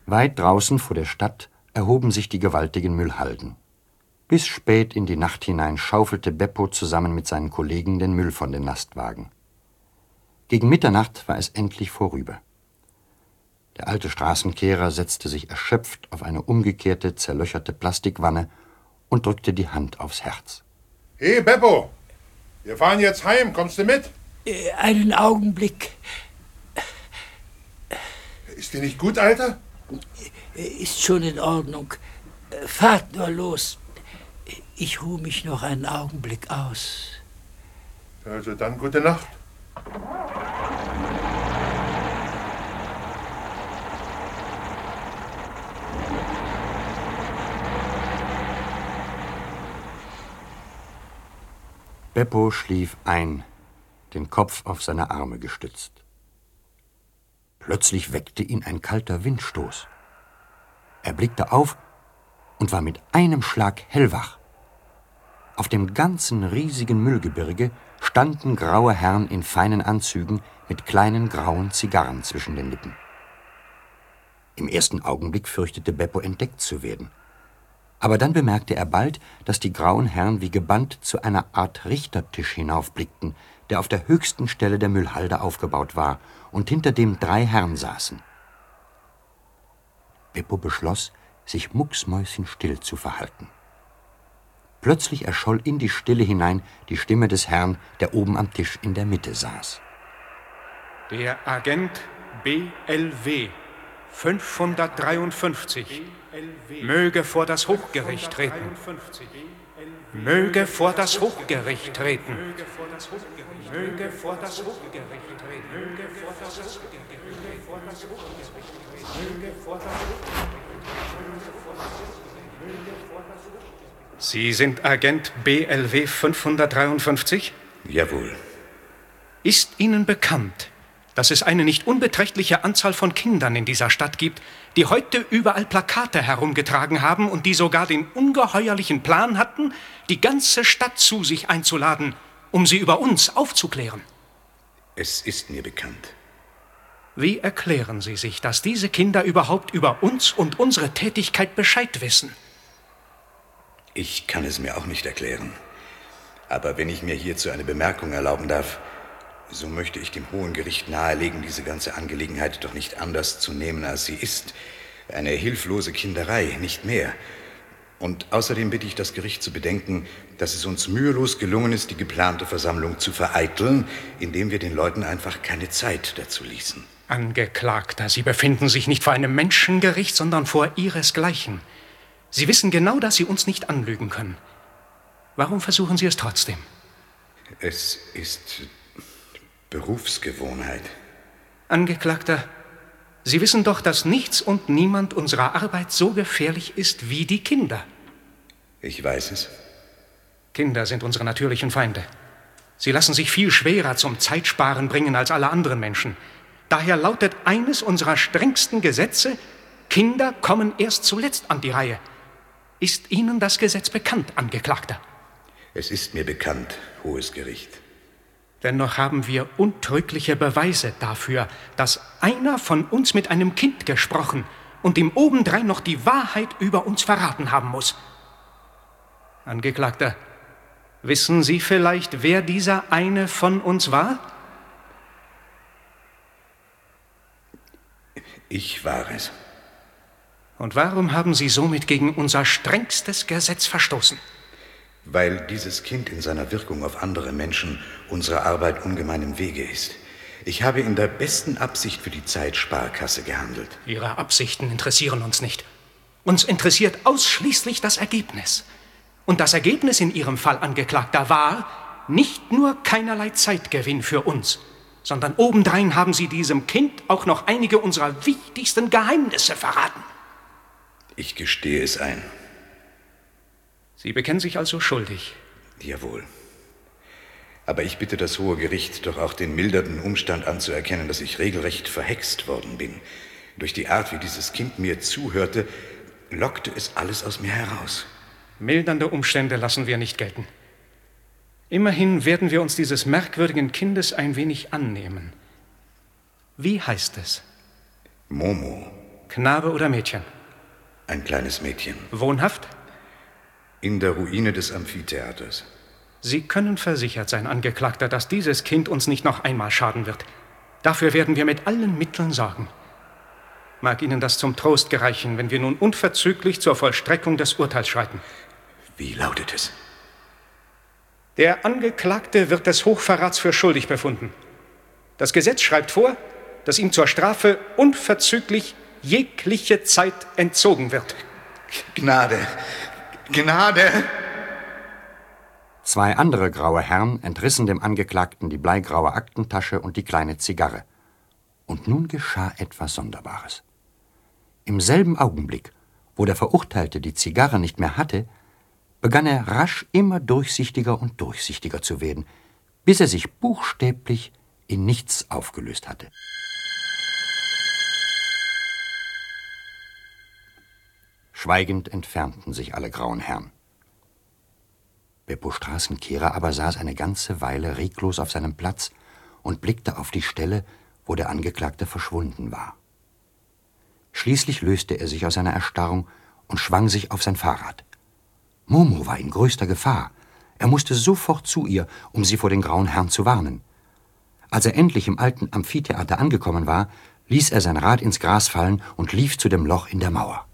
Weit draußen vor der Stadt erhoben sich die gewaltigen Müllhalden. Bis spät in die Nacht hinein schaufelte Beppo zusammen mit seinen Kollegen den Müll von den Lastwagen. Gegen Mitternacht war es endlich vorüber. Der alte Straßenkehrer setzte sich erschöpft auf eine umgekehrte, zerlöcherte Plastikwanne und drückte die Hand aufs Herz. Hey, Beppo, wir fahren jetzt heim. Kommst du mit? Einen Augenblick. Ist dir nicht gut, Alter? Ist schon in Ordnung. Fahrt nur los. Ich ruhe mich noch einen Augenblick aus. Also dann gute Nacht. Beppo schlief ein, den Kopf auf seine Arme gestützt. Plötzlich weckte ihn ein kalter Windstoß. Er blickte auf und war mit einem Schlag hellwach. Auf dem ganzen riesigen Müllgebirge standen graue Herren in feinen Anzügen mit kleinen grauen Zigarren zwischen den Lippen. Im ersten Augenblick fürchtete Beppo, entdeckt zu werden. Aber dann bemerkte er bald, dass die grauen Herren wie gebannt zu einer Art Richtertisch hinaufblickten, der auf der höchsten Stelle der Müllhalde aufgebaut war und hinter dem 3 Herren saßen. Beppo beschloss, sich mucksmäuschenstill zu verhalten. Plötzlich erscholl in die Stille hinein die Stimme des Herrn, der oben am Tisch in der Mitte saß. Der Agent BLW 553 möge vor das Hochgericht treten. Möge vor das Hochgericht treten. Möge vor das Hochgericht treten. Möge vor das Hochgericht treten. Möge vor das Hochgericht treten. Möge vor das Hochgericht. Sie sind Agent BLW 553? Jawohl. Ist Ihnen bekannt, dass es eine nicht unbeträchtliche Anzahl von Kindern in dieser Stadt gibt, die heute überall Plakate herumgetragen haben und die sogar den ungeheuerlichen Plan hatten, die ganze Stadt zu sich einzuladen, um sie über uns aufzuklären? Es ist mir bekannt. Wie erklären Sie sich, dass diese Kinder überhaupt über uns und unsere Tätigkeit Bescheid wissen? Ich kann es mir auch nicht erklären. Aber wenn ich mir hierzu eine Bemerkung erlauben darf, so möchte ich dem Hohen Gericht nahelegen, diese ganze Angelegenheit doch nicht anders zu nehmen, als sie ist. Eine hilflose Kinderei, nicht mehr. Und außerdem bitte ich das Gericht zu bedenken, dass es uns mühelos gelungen ist, die geplante Versammlung zu vereiteln, indem wir den Leuten einfach keine Zeit dazu ließen. Angeklagter, Sie befinden sich nicht vor einem Menschengericht, sondern vor Ihresgleichen. Sie wissen genau, dass Sie uns nicht anlügen können. Warum versuchen Sie es trotzdem? Es ist Berufsgewohnheit. Angeklagter, Sie wissen doch, dass nichts und niemand unserer Arbeit so gefährlich ist wie die Kinder. Ich weiß es. Kinder sind unsere natürlichen Feinde. Sie lassen sich viel schwerer zum Zeitsparen bringen als alle anderen Menschen. Daher lautet eines unserer strengsten Gesetze: Kinder kommen erst zuletzt an die Reihe. Ist Ihnen das Gesetz bekannt, Angeklagter? Es ist mir bekannt, Hohes Gericht. Dennoch haben wir untrügliche Beweise dafür, dass einer von uns mit einem Kind gesprochen und ihm obendrein noch die Wahrheit über uns verraten haben muss. Angeklagter, wissen Sie vielleicht, wer dieser eine von uns war? Ich war es. Und warum haben Sie somit gegen unser strengstes Gesetz verstoßen? Weil dieses Kind in seiner Wirkung auf andere Menschen unserer Arbeit ungemein im Wege ist. Ich habe in der besten Absicht für die Zeitsparkasse gehandelt. Ihre Absichten interessieren uns nicht. Uns interessiert ausschließlich das Ergebnis. Und das Ergebnis in Ihrem Fall, Angeklagter, war nicht nur keinerlei Zeitgewinn für uns, sondern obendrein haben Sie diesem Kind auch noch einige unserer wichtigsten Geheimnisse verraten. Ich gestehe es ein. Sie bekennen sich also schuldig? Jawohl. Aber ich bitte das Hohe Gericht doch auch den mildernden Umstand anzuerkennen, dass ich regelrecht verhext worden bin. Durch die Art, wie dieses Kind mir zuhörte, lockte es alles aus mir heraus. Mildernde Umstände lassen wir nicht gelten. Immerhin werden wir uns dieses merkwürdigen Kindes ein wenig annehmen. Wie heißt es? Momo. Knabe oder Mädchen? Ein kleines Mädchen. Wohnhaft? In der Ruine des Amphitheaters. Sie können versichert sein, Angeklagter, dass dieses Kind uns nicht noch einmal schaden wird. Dafür werden wir mit allen Mitteln sorgen. Mag Ihnen das zum Trost gereichen, wenn wir nun unverzüglich zur Vollstreckung des Urteils schreiten. Wie lautet es? Der Angeklagte wird des Hochverrats für schuldig befunden. Das Gesetz schreibt vor, dass ihm zur Strafe unverzüglich jegliche Zeit entzogen wird. Gnade! Gnade! 2 andere graue Herren entrissen dem Angeklagten die bleigraue Aktentasche und die kleine Zigarre. Und nun geschah etwas Sonderbares. Im selben Augenblick, wo der Verurteilte die Zigarre nicht mehr hatte, begann er rasch immer durchsichtiger und durchsichtiger zu werden, bis er sich buchstäblich in nichts aufgelöst hatte. Schweigend entfernten sich alle grauen Herren. Beppo Straßenkehrer aber saß eine ganze Weile reglos auf seinem Platz und blickte auf die Stelle, wo der Angeklagte verschwunden war. Schließlich löste er sich aus seiner Erstarrung und schwang sich auf sein Fahrrad. Momo war in größter Gefahr. Er musste sofort zu ihr, um sie vor den grauen Herren zu warnen. Als er endlich im alten Amphitheater angekommen war, ließ er sein Rad ins Gras fallen und lief zu dem Loch in der Mauer.